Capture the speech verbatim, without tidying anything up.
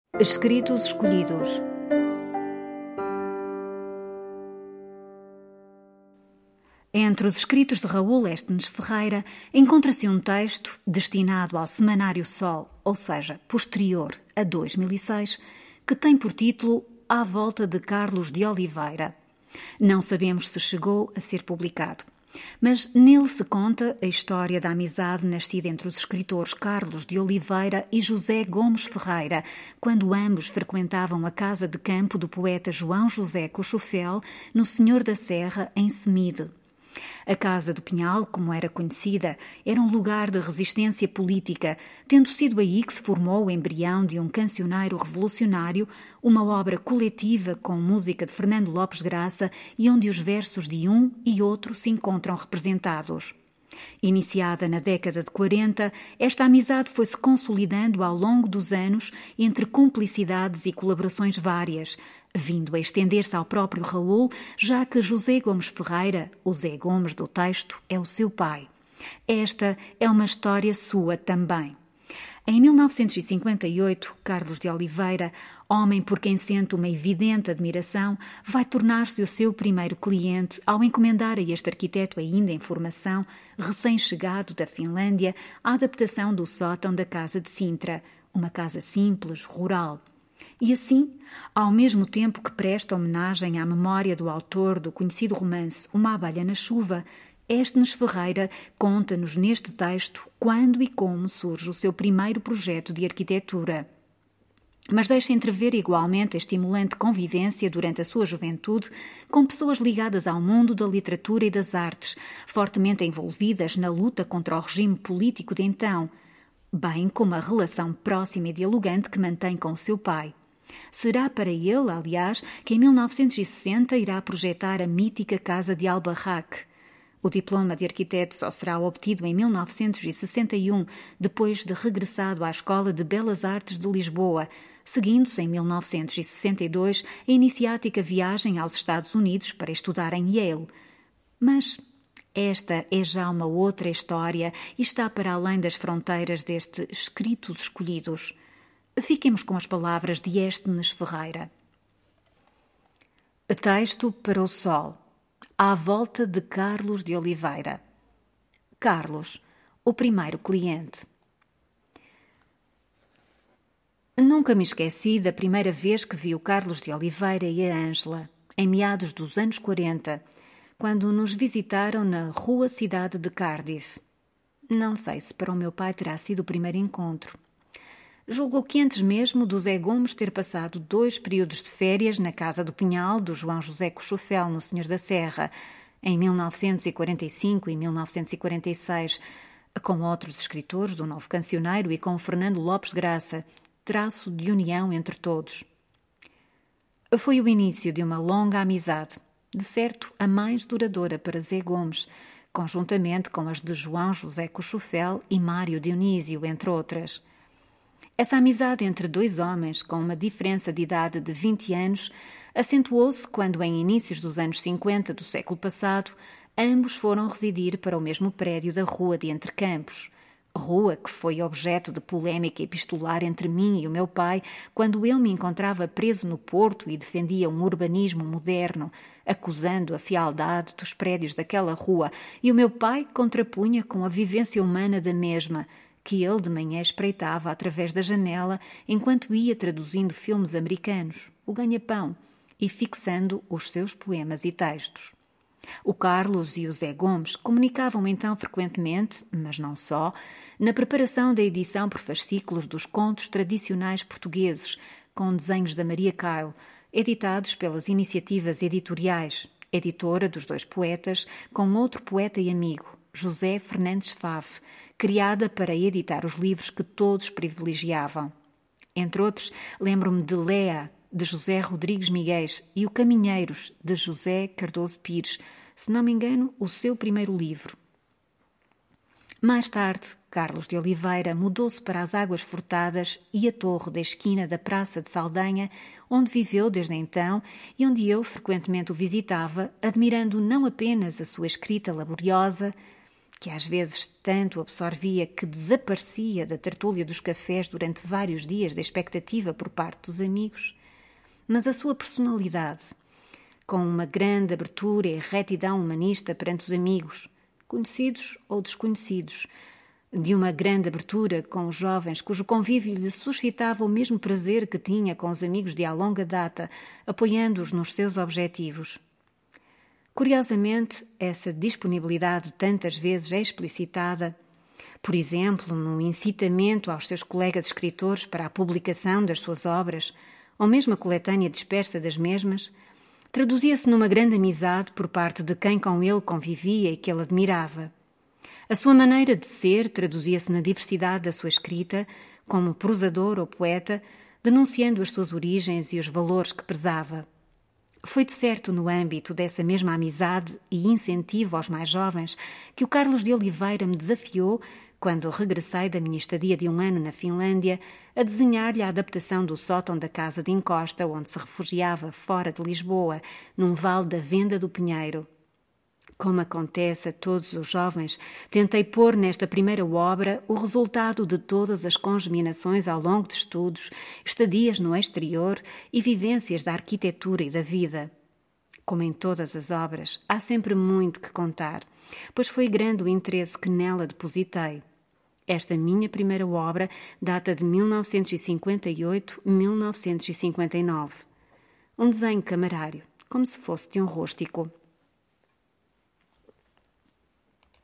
Escritos escolhidos. Entre os escritos de Raul Estes Ferreira encontra-se um texto destinado ao Semanário Sol, ou seja, posterior a dois mil e seis, que tem por título À Volta de Carlos de Oliveira. Não sabemos se chegou a ser publicado, mas nele se conta a história da amizade nascida entre os escritores Carlos de Oliveira e José Gomes Ferreira, quando ambos frequentavam a casa de campo do poeta João José Cochofel, no Senhor da Serra, em Semide. A Casa do Pinhal, como era conhecida, era um lugar de resistência política, tendo sido aí que se formou o embrião de um cancioneiro revolucionário, uma obra coletiva com música de Fernando Lopes Graça e onde os versos de um e outro se encontram representados. Iniciada na década de quarenta, esta amizade foi-se consolidando ao longo dos anos entre cumplicidades e colaborações várias, vindo a estender-se ao próprio Raul, já que José Gomes Ferreira, o Zé Gomes do texto, é o seu pai. Esta é uma história sua também. Em mil novecentos e cinquenta e oito, Carlos de Oliveira, homem por quem sente uma evidente admiração, vai tornar-se o seu primeiro cliente ao encomendar a este arquiteto ainda em formação, recém-chegado da Finlândia, a adaptação do sótão da Casa de Sintra, uma casa simples, rural. E assim, ao mesmo tempo que presta homenagem à memória do autor do conhecido romance Uma Abelha na Chuva, Estes Ferreira conta-nos neste texto quando e como surge o seu primeiro projeto de arquitetura. Mas deixa entrever igualmente a estimulante convivência durante a sua juventude com pessoas ligadas ao mundo da literatura e das artes, fortemente envolvidas na luta contra o regime político de então, bem como a relação próxima e dialogante que mantém com o seu pai. Será para ele, aliás, que em mil novecentos e sessenta irá projetar a mítica Casa de Albarraque. O diploma de arquiteto só será obtido em mil novecentos e sessenta e um, depois de regressado à Escola de Belas Artes de Lisboa, seguindo-se em mil novecentos e sessenta e dois a iniciática viagem aos Estados Unidos para estudar em Yale. Mas esta é já uma outra história e está para além das fronteiras deste Escritos Escolhidos. Fiquemos com as palavras de Estes Ferreira. Texto para o Sol. À volta de Carlos de Oliveira. Carlos, o primeiro cliente. Nunca me esqueci da primeira vez que vi o Carlos de Oliveira e a Ângela, em meados dos anos quarenta, quando nos visitaram na Rua Cidade de Cardiff. Não sei se para o meu pai terá sido o primeiro encontro. Julgo que antes mesmo do Zé Gomes ter passado dois períodos de férias na Casa do Pinhal do João José Cochofel, no Senhor da Serra, em mil novecentos e quarenta e cinco e mil novecentos e quarenta e seis, com outros escritores do novo cancioneiro e com Fernando Lopes Graça, traço de união entre todos. Foi o início de uma longa amizade, de certo a mais duradoura para Zé Gomes, conjuntamente com as de João José Cochofel e Mário Dionísio, entre outras. Essa amizade entre dois homens com uma diferença de idade de vinte anos acentuou-se quando, em inícios dos anos cinquenta do século passado, ambos foram residir para o mesmo prédio da Rua de Entre Campos, rua que foi objeto de polémica epistolar entre mim e o meu pai quando eu me encontrava preso no Porto e defendia um urbanismo moderno, acusando a fealdade dos prédios daquela rua, e o meu pai contrapunha com a vivência humana da mesma, que ele de manhã espreitava através da janela enquanto ia traduzindo filmes americanos, o ganha-pão, e fixando os seus poemas e textos. O Carlos e o Zé Gomes comunicavam então frequentemente, mas não só, na preparação da edição por fascículos dos contos tradicionais portugueses, com desenhos da Maria Caio, editados pelas Iniciativas Editoriais, editora dos dois poetas, com outro poeta e amigo, José Fernandes Fave, criada para editar os livros que todos privilegiavam. Entre outros, lembro-me de Léa, de José Rodrigues Miguéis, e O Caminheiros, de José Cardoso Pires, se não me engano, o seu primeiro livro. Mais tarde, Carlos de Oliveira mudou-se para as Águas Furtadas e a torre da esquina da Praça de Saldanha, onde viveu desde então e onde eu frequentemente o visitava, admirando não apenas a sua escrita laboriosa, que às vezes tanto absorvia que desaparecia da tertúlia dos cafés durante vários dias de expectativa por parte dos amigos, mas a sua personalidade, com uma grande abertura e retidão humanista perante os amigos, conhecidos ou desconhecidos, de uma grande abertura com os jovens cujo convívio lhe suscitava o mesmo prazer que tinha com os amigos de há longa data, apoiando-os nos seus objetivos. Curiosamente, essa disponibilidade tantas vezes é explicitada, por exemplo, no incitamento aos seus colegas escritores para a publicação das suas obras, ou mesmo a coletânea dispersa das mesmas, traduzia-se numa grande amizade por parte de quem com ele convivia e que ele admirava. A sua maneira de ser traduzia-se na diversidade da sua escrita, como prosador ou poeta, denunciando as suas origens e os valores que prezava. Foi de certo no âmbito dessa mesma amizade e incentivo aos mais jovens que o Carlos de Oliveira me desafiou, quando regressei da minha estadia de um ano na Finlândia, a desenhar-lhe a adaptação do sótão da casa de encosta onde se refugiava fora de Lisboa, num vale da Venda do Pinheiro. Como acontece a todos os jovens, tentei pôr nesta primeira obra o resultado de todas as congeminações ao longo de estudos, estadias no exterior e vivências da arquitetura e da vida. Como em todas as obras, há sempre muito que contar, pois foi grande o interesse que nela depositei. Esta minha primeira obra data de mil novecentos e cinquenta e oito a mil novecentos e cinquenta e nove. Um desenho camarário, como se fosse de um rústico.